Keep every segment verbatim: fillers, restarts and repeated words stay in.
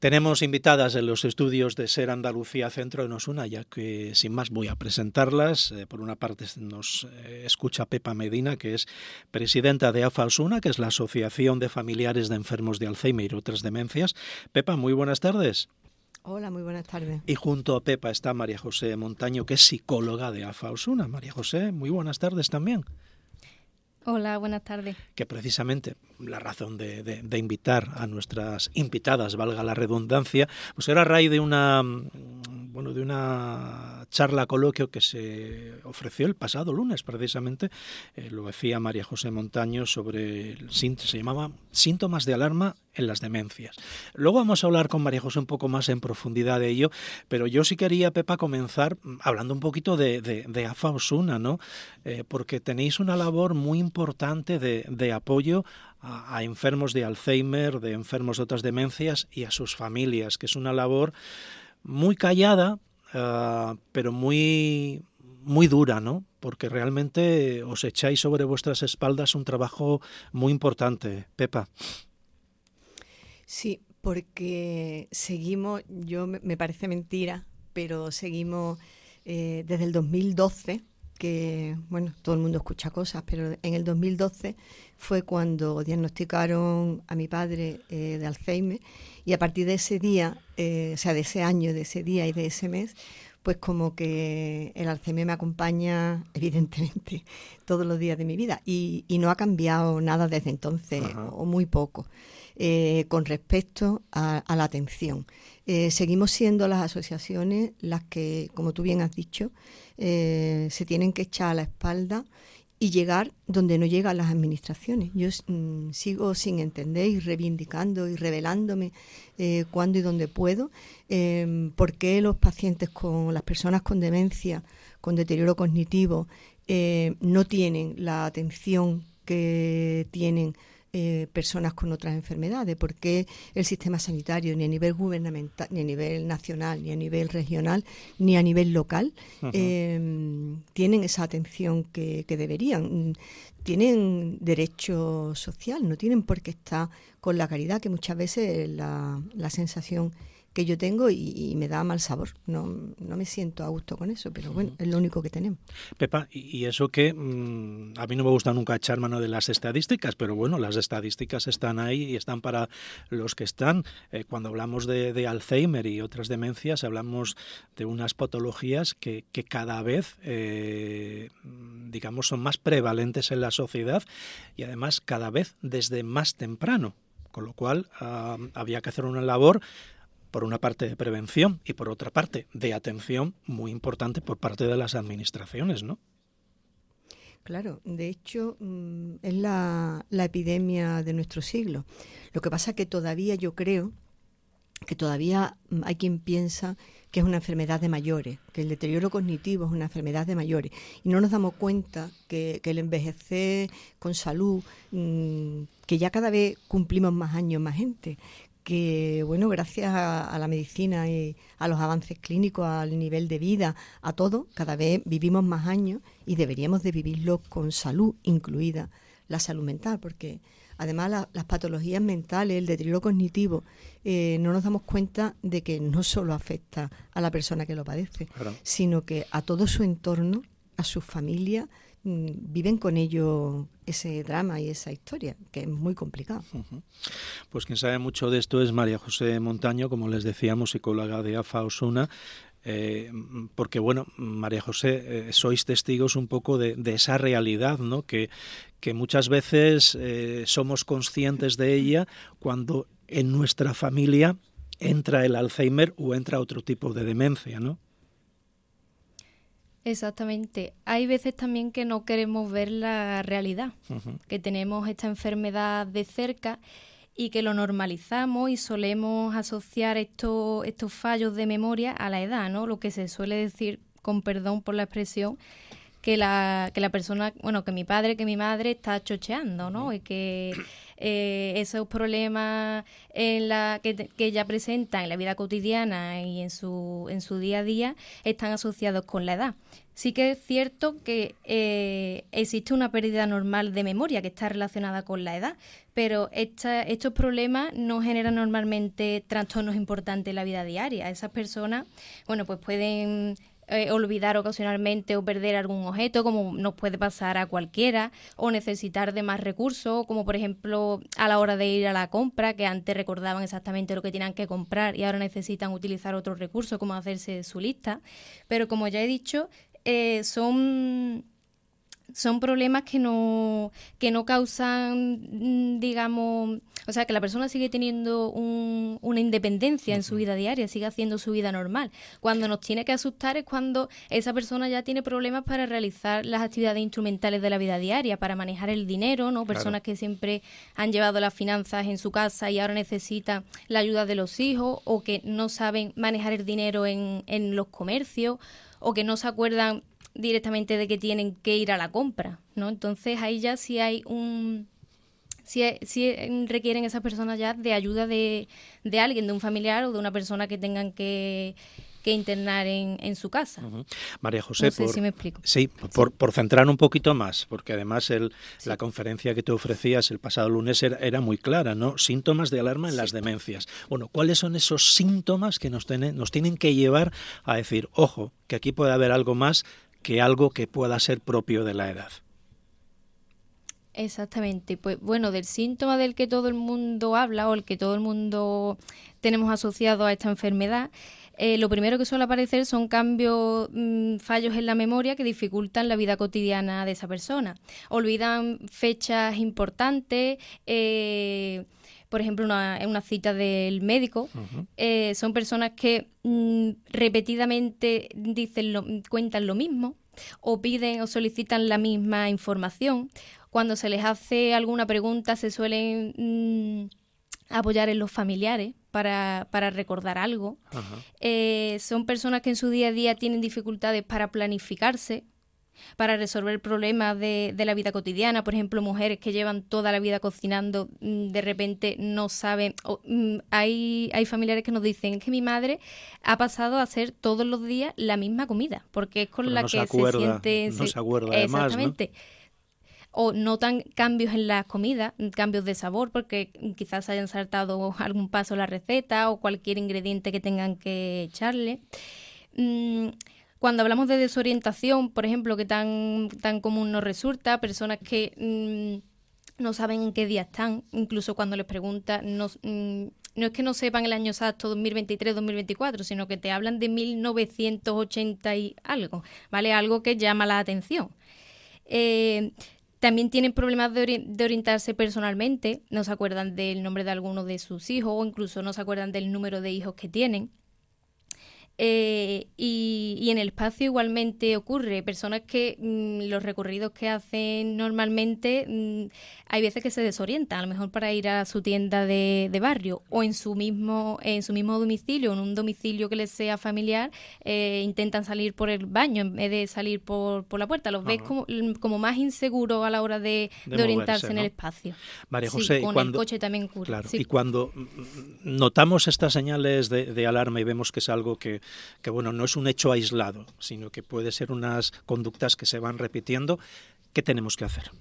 Tenemos invitadas en los estudios de SER Andalucía Centro en Osuna, ya que sin más voy a presentarlas. Eh, por una parte nos eh, escucha Pepa Medina, que es presidenta de AFA Osuna, que es la Asociación de Familiares de Enfermos de Alzheimer y otras demencias. Pepa, muy buenas tardes. Hola, muy buenas tardes. Y junto a Pepa está María José Montaño, que es psicóloga de AFA Osuna. María José, muy buenas tardes también. Hola, buenas tardes. Que precisamente la razón de, de, de invitar a nuestras invitadas, valga la redundancia, pues era a raíz de una, bueno, de una charla coloquio que se ofreció el pasado lunes, precisamente, eh, lo decía María José Montaño, sobre el, se llamaba Síntomas de alarma en las demencias. Luego vamos a hablar con María José un poco más en profundidad de ello, pero yo sí quería, Pepa, comenzar hablando un poquito de, de, de AFA Osuna, ¿no? Eh, porque tenéis una labor muy importante de, de apoyo a, a enfermos de Alzheimer, de enfermos de otras demencias y a sus familias, que es una labor muy callada, uh, pero muy, muy dura, ¿no? Porque realmente os echáis sobre vuestras espaldas un trabajo muy importante. Pepa. Sí, porque seguimos, yo me parece mentira, pero seguimos eh, desde el dos mil doce, que, bueno, todo el mundo escucha cosas, pero en el dos mil doce fue cuando diagnosticaron a mi padre eh, de Alzheimer, y a partir de ese día, eh, o sea, de ese año, de ese día y de ese mes, pues como que el Alzheimer me acompaña, evidentemente, todos los días de mi vida, y, y no ha cambiado nada desde entonces, o, o muy poco. Eh, con respecto a, a la atención. Eh, seguimos siendo las asociaciones las que, como tú bien has dicho, eh, se tienen que echar a la espalda y llegar donde no llegan las administraciones. Yo mm, sigo sin entender y reivindicando y revelándome eh, cuándo y dónde puedo, eh, por qué los pacientes con las personas con demencia, con deterioro cognitivo, eh, no tienen la atención que tienen Eh, personas con otras enfermedades, porque el sistema sanitario, ni a nivel gubernamental, ni a nivel nacional, ni a nivel regional, ni a nivel local, uh-huh. eh, tienen esa atención que, que deberían. Tienen derecho social, no tienen por qué estar con la caridad, que muchas veces es la, la sensación que yo tengo y, y me da mal sabor. No, no me siento a gusto con eso, pero bueno, es lo único que tenemos. Pepa, y eso que mmm, a mí no me gusta nunca echar mano de las estadísticas, pero bueno, las estadísticas están ahí y están para los que están. Eh, cuando hablamos de, de Alzheimer y otras demencias, hablamos de unas patologías que, que cada vez, eh, digamos, son más prevalentes en la sociedad y además cada vez desde más temprano, con lo cual uh, había que hacer una labor, por una parte de prevención y por otra parte de atención muy importante por parte de las administraciones, ¿no? Claro, de hecho mmm, es la, la epidemia de nuestro siglo. Lo que pasa es que todavía yo creo que todavía hay quien piensa que es una enfermedad de mayores, que el deterioro cognitivo es una enfermedad de mayores, y no nos damos cuenta que, que el envejecer con salud, mmm, que ya cada vez cumplimos más años, más gente, que, bueno, gracias a, a la medicina y a los avances clínicos, al nivel de vida, a todo, cada vez vivimos más años y deberíamos de vivirlo con salud, incluida la salud mental, porque además la, las patologías mentales, el deterioro cognitivo, eh, no nos damos cuenta de que no solo afecta a la persona que lo padece, claro, sino que a todo su entorno, a su familia, viven con ello ese drama y esa historia, que es muy complicado. Uh-huh. Pues quien sabe mucho de esto es María José Montaño, como les decíamos, psicóloga de AFA Osuna, eh, porque, bueno, María José, eh, sois testigos un poco de, de esa realidad, ¿no? Que, que muchas veces eh, somos conscientes de ella cuando en nuestra familia entra el Alzheimer o entra otro tipo de demencia, ¿no? Exactamente. Hay veces también que no queremos ver la realidad, uh-huh. que tenemos esta enfermedad de cerca y que lo normalizamos y solemos asociar estos, estos fallos de memoria a la edad, ¿no? Lo que se suele decir, con perdón por la expresión, que la, que la persona, bueno, que mi padre, que mi madre está chocheando, ¿no? Y que eh, esos problemas en la que, que ella presenta en la vida cotidiana y en su, en su día a día están asociados con la edad. Sí que es cierto que eh, existe una pérdida normal de memoria que está relacionada con la edad, pero esta, estos problemas no generan normalmente trastornos importantes en la vida diaria. Esas personas, bueno, pues pueden eh, olvidar ocasionalmente o perder algún objeto, como nos puede pasar a cualquiera, o necesitar de más recursos, como por ejemplo a la hora de ir a la compra, que antes recordaban exactamente lo que tenían que comprar y ahora necesitan utilizar otros recursos, como hacerse su lista. Pero como ya he dicho, Eh, son, son problemas que no, que no causan, digamos, o sea, que la persona sigue teniendo un, una independencia en su vida diaria, sigue haciendo su vida normal. Cuando nos tiene que asustar es cuando esa persona ya tiene problemas para realizar las actividades instrumentales de la vida diaria, para manejar el dinero, ¿no? Personas claro. que siempre han llevado las finanzas en su casa y ahora necesitan la ayuda de los hijos, o que no saben manejar el dinero en, en los comercios, o que no se acuerdan directamente de que tienen que ir a la compra, ¿no? Entonces ahí ya sí hay un... sí, sí requieren esas personas ya de ayuda de, de alguien, de un familiar o de una persona que tengan que... que internar en, en su casa. Uh-huh. María José, no sé por, si me explico. Sí, por, por centrar un poquito más, porque además el, sí. la conferencia que te ofrecías el pasado lunes era, era muy clara, ¿no? Síntomas de alarma en sí. las demencias. Bueno, ¿cuáles son esos síntomas que nos, ten, nos tienen que llevar a decir, ojo, que aquí puede haber algo más que algo que pueda ser propio de la edad? Exactamente. Pues bueno, del síntoma del que todo el mundo habla o el que todo el mundo tenemos asociado a esta enfermedad, Eh, lo primero que suele aparecer son cambios, mmm, fallos en la memoria que dificultan la vida cotidiana de esa persona. Olvidan fechas importantes, eh, por ejemplo, una, una cita del médico. Uh-huh. Eh, son personas que mmm, repetidamente dicen lo, cuentan lo mismo, o piden o solicitan la misma información. Cuando se les hace alguna pregunta se suelen mmm, apoyar en los familiares para, para recordar algo. Uh-huh. Eh, son personas que en su día a día tienen dificultades para planificarse, para resolver problemas de, de la vida cotidiana. Por ejemplo, mujeres que llevan toda la vida cocinando, de repente no saben. Oh, hay, hay familiares que nos dicen que mi madre ha pasado a hacer todos los días la misma comida, porque es con Pero la no que se, acuerda, se siente... No se, se acuerda además, exactamente. ¿No? O notan cambios en las comidas, cambios de sabor, porque quizás hayan saltado algún paso la receta o cualquier ingrediente que tengan que echarle. Cuando hablamos de desorientación, por ejemplo, que tan, tan común nos resulta, personas que mmm, no saben en qué día están, incluso cuando les preguntan, no, mmm, no es que no sepan el año exacto dos mil veintitrés dos mil veinticuatro, sino que te hablan de mil novecientos ochenta y algo, ¿vale? Algo que llama la atención. Eh... También tienen problemas de, ori- de orientarse personalmente, no se acuerdan del nombre de alguno de sus hijos o incluso no se acuerdan del número de hijos que tienen. Eh, y, y en el espacio igualmente ocurre, personas que mmm, los recorridos que hacen normalmente mmm, hay veces que se desorientan, a lo mejor para ir a su tienda de, de barrio o en su mismo en su mismo domicilio, en un domicilio que les sea familiar, eh, intentan salir por el baño en vez de salir por, por la puerta, los ves como, como más inseguros a la hora de, de, de orientarse moverse, ¿no? En el espacio. María José, sí, con y cuando, el coche también ocurre. Claro, sí. Y cuando notamos estas señales de, de alarma y vemos que es algo que que bueno, no es un hecho aislado, sino que puede ser unas conductas que se van repitiendo, ¿qué tenemos que hacer?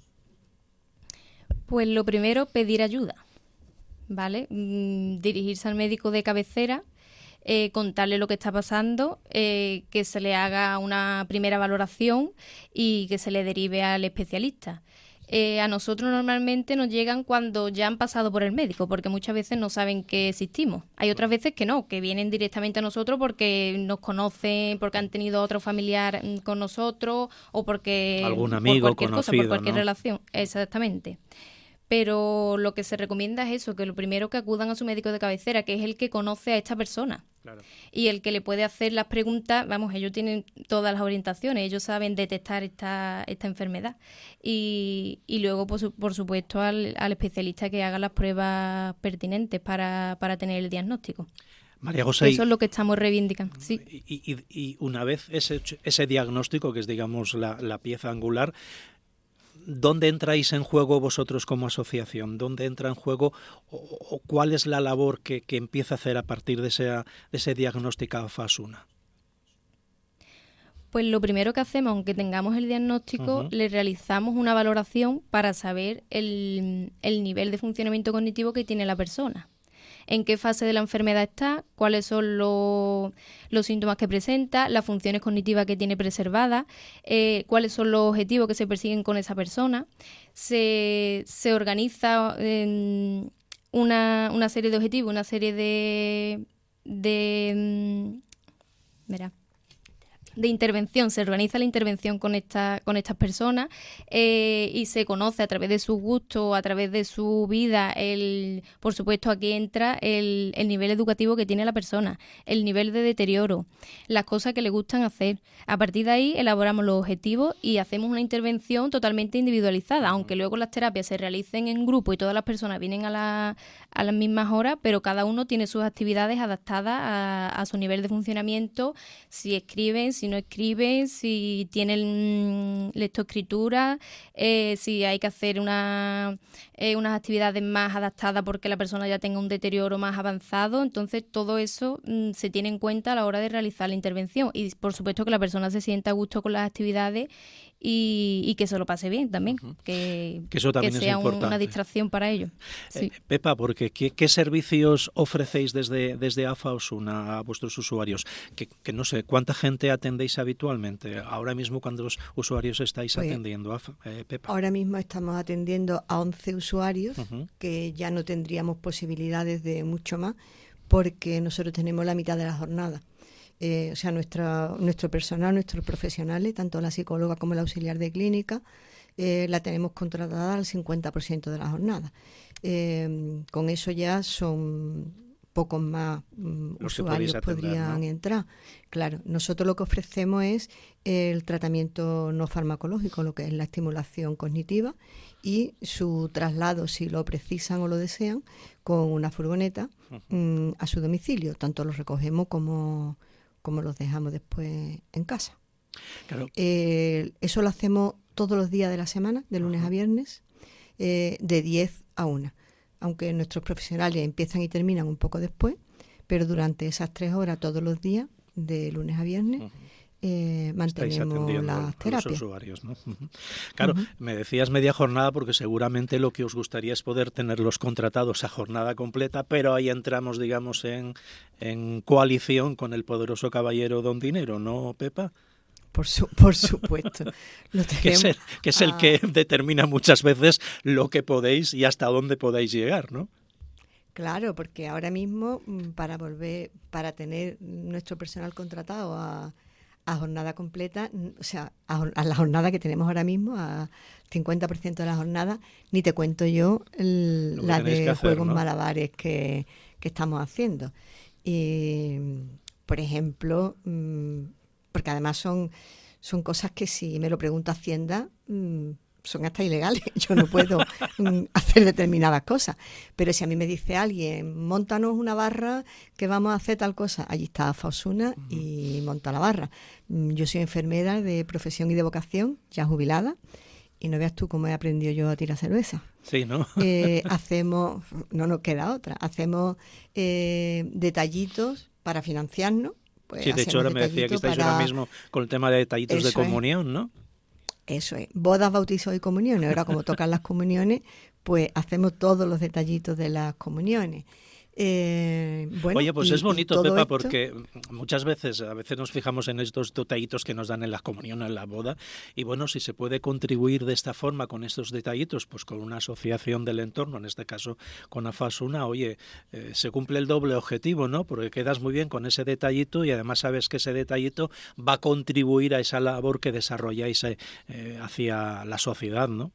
Pues lo primero, pedir ayuda, ¿vale? Mm, dirigirse al médico de cabecera, eh, contarle lo que está pasando, eh, que se le haga una primera valoración y que se le derive al especialista. Eh, a nosotros normalmente nos llegan cuando ya han pasado por el médico, porque muchas veces no saben que existimos. Hay otras veces que no, que vienen directamente a nosotros porque nos conocen, porque han tenido otro familiar con nosotros o porque... Algún amigo por cualquier conocido, cosa, por cualquier ¿no? relación. Exactamente. Pero lo que se recomienda es eso, que lo primero que acudan a su médico de cabecera, que es el que conoce a esta persona. Claro. Y el que le puede hacer las preguntas, vamos, ellos tienen todas las orientaciones, ellos saben detectar esta, esta enfermedad. Y, y luego, por, su, por supuesto, al, al especialista que haga las pruebas pertinentes para, para tener el diagnóstico. María José, eso es lo que estamos reivindicando. Sí. Y, y, y una vez ese, ese diagnóstico, que es, digamos, la, la pieza angular, ¿dónde entráis en juego vosotros como asociación? ¿Dónde entra en juego o, o cuál es la labor que, que empieza a hacer a partir de, ese, de ese diagnóstico a Fasuna? Pues lo primero que hacemos, aunque tengamos el diagnóstico, uh-huh. le realizamos una valoración para saber el, el nivel de funcionamiento cognitivo que tiene la persona. En qué fase de la enfermedad está, cuáles son los, los síntomas que presenta, las funciones cognitivas que tiene preservadas, eh, cuáles son los objetivos que se persiguen con esa persona. Se, se organiza en una, una serie de objetivos, una serie de... de verá, de intervención, se organiza la intervención con esta, con estas personas eh, y se conoce a través de sus gustos, a través de su vida, el, por supuesto aquí entra el, el nivel educativo que tiene la persona, el nivel de deterioro, las cosas que le gustan hacer. A partir de ahí elaboramos los objetivos y hacemos una intervención totalmente individualizada, aunque luego las terapias se realicen en grupo y todas las personas vienen a, la, a las mismas horas, pero cada uno tiene sus actividades adaptadas a, a su nivel de funcionamiento, si escriben, si no escriben, si tienen lectoescritura, eh, si hay que hacer una, eh, unas actividades más adaptadas porque la persona ya tenga un deterioro más avanzado. Entonces todo eso mm, se tiene en cuenta a la hora de realizar la intervención y por supuesto que la persona se sienta a gusto con las actividades y, y que se lo pase bien también, uh-huh. que, que, eso también que sea es importante. una distracción para ellos. Sí. Eh, Pepa, porque ¿qué, qué servicios ofrecéis desde, desde A F A Osuna a vuestros usuarios? Que, que no sé, ¿cuánta gente atendéis habitualmente? Ahora mismo, ¿cuántos usuarios estáis pues, atendiendo, eh, Pepa? Ahora mismo estamos atendiendo a once usuarios, uh-huh. que ya no tendríamos posibilidades de mucho más, porque nosotros tenemos la mitad de la jornada. Eh, o sea, nuestra, nuestro personal, nuestros profesionales, tanto la psicóloga como el auxiliar de clínica, eh, la tenemos contratada al cincuenta por ciento de la jornada. Eh, con eso ya son pocos más um, usuarios que atender, podrían ¿no? entrar. Claro, nosotros lo que ofrecemos es el tratamiento no farmacológico, lo que es la estimulación cognitiva y su traslado, si lo precisan o lo desean, con una furgoneta uh-huh. um, a su domicilio. Tanto los recogemos como... como los dejamos después en casa. Claro. Eh, eso lo hacemos todos los días de la semana, de lunes Ajá. a viernes, eh, de diez a una. Aunque nuestros profesionales empiezan y terminan un poco después, pero durante esas tres horas todos los días, de lunes a viernes, uh-huh. eh, mantenemos las terapias. A los usuarios, ¿no? Uh-huh. Claro, uh-huh. me decías media jornada porque seguramente lo que os gustaría es poder tenerlos contratados a jornada completa, pero ahí entramos, digamos, en, en coalición con el poderoso caballero Don Dinero, ¿no, Pepa? Por, su, por supuesto. Lo que es, el, que, es el a... que determina muchas veces lo que podéis y hasta dónde podéis llegar, ¿no? Claro, porque ahora mismo para volver, para tener nuestro personal contratado a, a jornada completa, o sea, a, a la jornada que tenemos ahora mismo, a cincuenta por ciento de la jornada, ni te cuento yo el, la de hacer, juegos ¿no? malabares que, que estamos haciendo. Y, por ejemplo, porque además son, son cosas que si me lo pregunta Hacienda, son hasta ilegales. Yo no puedo hacer determinadas cosas. Pero si a mí me dice alguien, móntanos una barra que vamos a hacer tal cosa, allí está A F A Osuna uh-huh. y monta la barra. Yo soy enfermera de profesión y de vocación, ya jubilada, y no veas tú cómo he aprendido yo a tirar cerveza. Sí, ¿no? Eh, hacemos, no nos queda otra, hacemos eh, detallitos para financiarnos. Pues sí, de hecho ahora me decía que estáis para... ahora mismo con el tema de detallitos Eso de comunión, es. ¿no? Eso es, bodas, bautizos y comuniones. Ahora como tocan las comuniones, pues hacemos todos los detallitos de las comuniones. Eh, bueno, Oye, pues y, es bonito, Pepa, esto... porque muchas veces, a veces nos fijamos en estos detallitos que nos dan en la comunión, en la boda, y bueno, si se puede contribuir de esta forma con estos detallitos, pues con una asociación del entorno, en este caso con A F A Osuna, oye, eh, se cumple el doble objetivo, ¿no? Porque quedas muy bien con ese detallito y además sabes que ese detallito va a contribuir a esa labor que desarrolláis eh, hacia la sociedad, ¿no?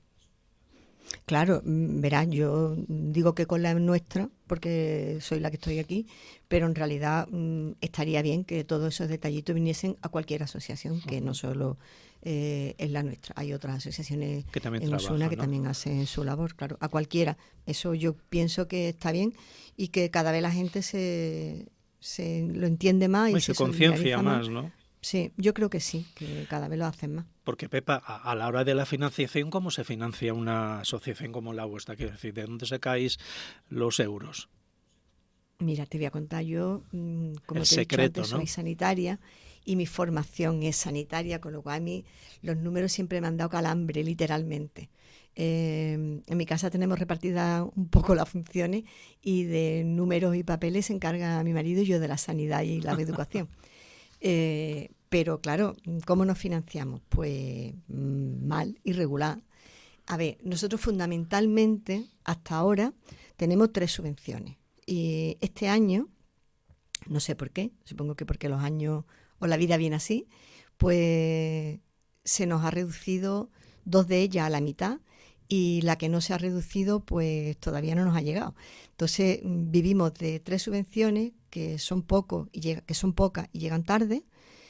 Claro, verás, yo digo que con la nuestra, porque soy la que estoy aquí, pero en realidad mmm, estaría bien que todos esos detallitos viniesen a cualquier asociación, que uh-huh. no solo eh, es la nuestra. Hay otras asociaciones que también en trabajan, Osuna que ¿no? también hacen su labor, claro, a cualquiera. Eso yo pienso que está bien y que cada vez la gente se, se lo entiende más y, y se, se conciencia más, ¿no? Sí, yo creo que sí, que cada vez lo hacen más. Porque, Pepa, a, a la hora de la financiación, ¿cómo se financia una asociación como la vuestra? Quiero decir, ¿de dónde sacáis los euros? Mira, te voy a contar yo, como El te secreto, he dicho antes, ¿no? soy sanitaria y mi formación es sanitaria, con lo cual a mí los números siempre me han dado calambre, literalmente. Eh, en mi casa tenemos repartidas un poco las funciones y de números y papeles se encarga mi marido y yo de la sanidad y la reeducación. Eh, pero claro, ¿cómo nos financiamos? Pues mal, irregular. A ver, nosotros fundamentalmente hasta ahora tenemos tres subvenciones. Y este año, no sé por qué, supongo que porque los años o la vida viene así, pues se nos ha reducido dos de ellas a la mitad y la que no se ha reducido pues todavía no nos ha llegado. Entonces vivimos de tres subvenciones que son pocos y llega, que son pocas y llegan tarde,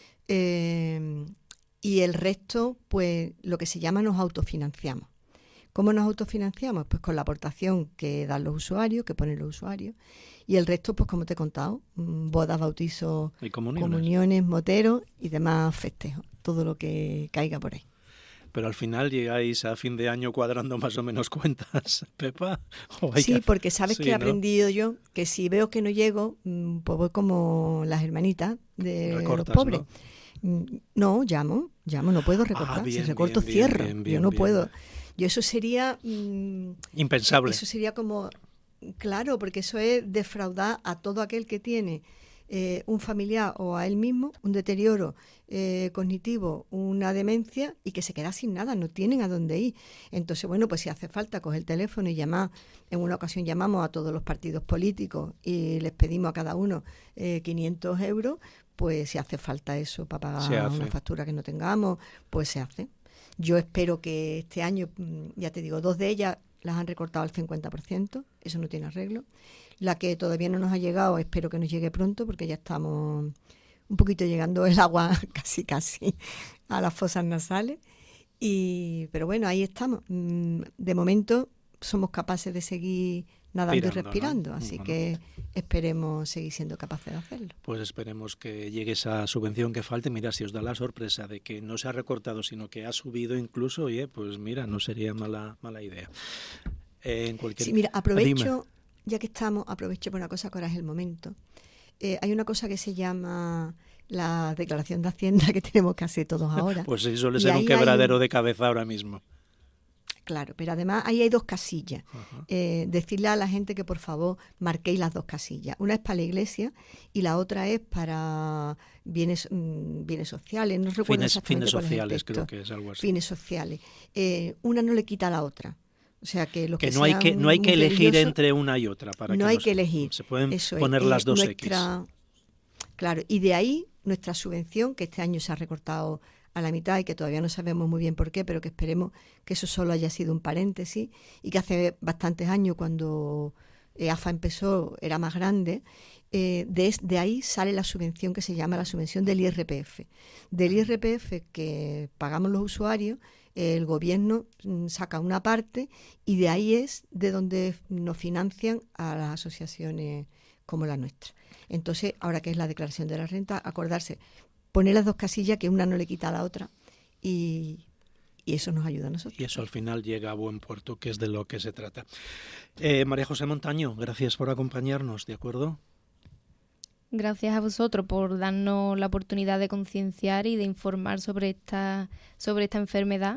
eh, y el resto pues lo que se llama nos autofinanciamos. ¿Cómo nos autofinanciamos? Pues con la aportación que dan los usuarios, que ponen los usuarios, y el resto, pues como te he contado, bodas, bautizos, ¿Y comuniones? comuniones, moteros y demás festejos, todo lo que caiga por ahí. Pero al final llegáis a fin de año cuadrando más o menos cuentas, Pepa. Sí, porque sabes sí, que he ¿no? aprendido yo que si veo que no llego, pues voy como las hermanitas de Recortas, los pobres. ¿no? No, llamo, llamo, no puedo recortar. Ah, bien, si recorto, bien, cierro. bien, bien, yo no bien. puedo. Yo eso sería... Mmm, impensable. Eso sería como... Claro, porque eso es defraudar a todo aquel que tiene eh, un familiar o a él mismo, un deterioro eh, cognitivo, una demencia y que se queda sin nada, no tienen a dónde ir. Entonces, bueno, pues si hace falta coger el teléfono y llamar, en una ocasión llamamos a todos los partidos políticos y les pedimos a cada uno eh, quinientos euros, pues si hace falta eso para pagar una factura que no tengamos, pues se hace. Yo espero que este año, ya te digo, dos de ellas las han recortado al cincuenta por ciento, eso no tiene arreglo. La que todavía no nos ha llegado, espero que nos llegue pronto, porque ya estamos un poquito llegando el agua casi casi a las fosas nasales. Y, pero bueno, ahí estamos. De momento somos capaces de seguir nadando Pirando, y respirando, ¿no? Así bueno. que esperemos seguir siendo capaces de hacerlo. Pues esperemos que llegue esa subvención que falte. Mira, si os da la sorpresa de que no se ha recortado, sino que ha subido incluso, oye, pues mira, no sería mala mala idea. Eh, en cualquier... Sí, mira, aprovecho, Dime. ya que estamos, aprovecho por una cosa que ahora es el momento. Eh, hay una cosa que se llama la declaración de Hacienda que tenemos que hacer todos ahora. Pues sí, suele ser un quebradero un... de cabeza ahora mismo. Claro, pero además ahí hay dos casillas. Eh, decirle a la gente que por favor marquéis las dos casillas. Una es para la iglesia y la otra es para bienes mmm, bienes sociales. No recuerdo fines, exactamente fines cuál sociales, es el creo que es algo así. Fines sociales. Eh, una no le quita a la otra. O sea que los que, que no hay que no hay que elegir entre una y otra para no que hay nos, que elegir. Se pueden Eso poner es, las dos nuestra, X. Claro, y de ahí nuestra subvención, que este año se ha recortado a la mitad y que todavía no sabemos muy bien por qué, pero que esperemos que eso solo haya sido un paréntesis y que hace bastantes años cuando E A F A empezó era más grande, eh, de, de ahí sale la subvención que se llama la subvención del I R P F. Del I R P F que pagamos los usuarios, eh, el gobierno mm, saca una parte y de ahí es de donde nos financian a las asociaciones como la nuestra. Entonces, ahora que es la declaración de la renta, acordarse, poner las dos casillas, que una no le quita a la otra, y, y eso nos ayuda a nosotros. Y eso al final llega a buen puerto, que es de lo que se trata. Eh, María José Montaño, gracias por acompañarnos, ¿de acuerdo? Gracias a vosotros por darnos la oportunidad de concienciar y de informar sobre esta, sobre esta enfermedad.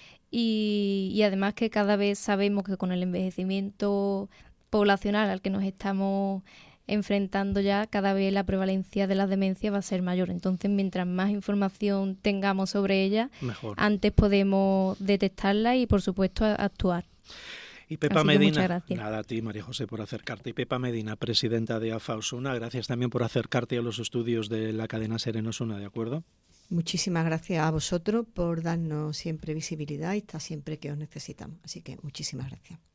Y, y además que cada vez sabemos que con el envejecimiento poblacional al que nos estamos enfrentando ya, cada vez la prevalencia de las demencias va a ser mayor. Entonces, mientras más información tengamos sobre ella, mejor. Antes podemos detectarla y, por supuesto, actuar. Y Pepa Así Medina, nada a ti, María José, por acercarte. Y Pepa Medina, presidenta de A F A Osuna, gracias también por acercarte a los estudios de la cadena SER en Osuna, ¿de acuerdo? Muchísimas gracias a vosotros por darnos siempre visibilidad y estar siempre que os necesitamos. Así que muchísimas gracias.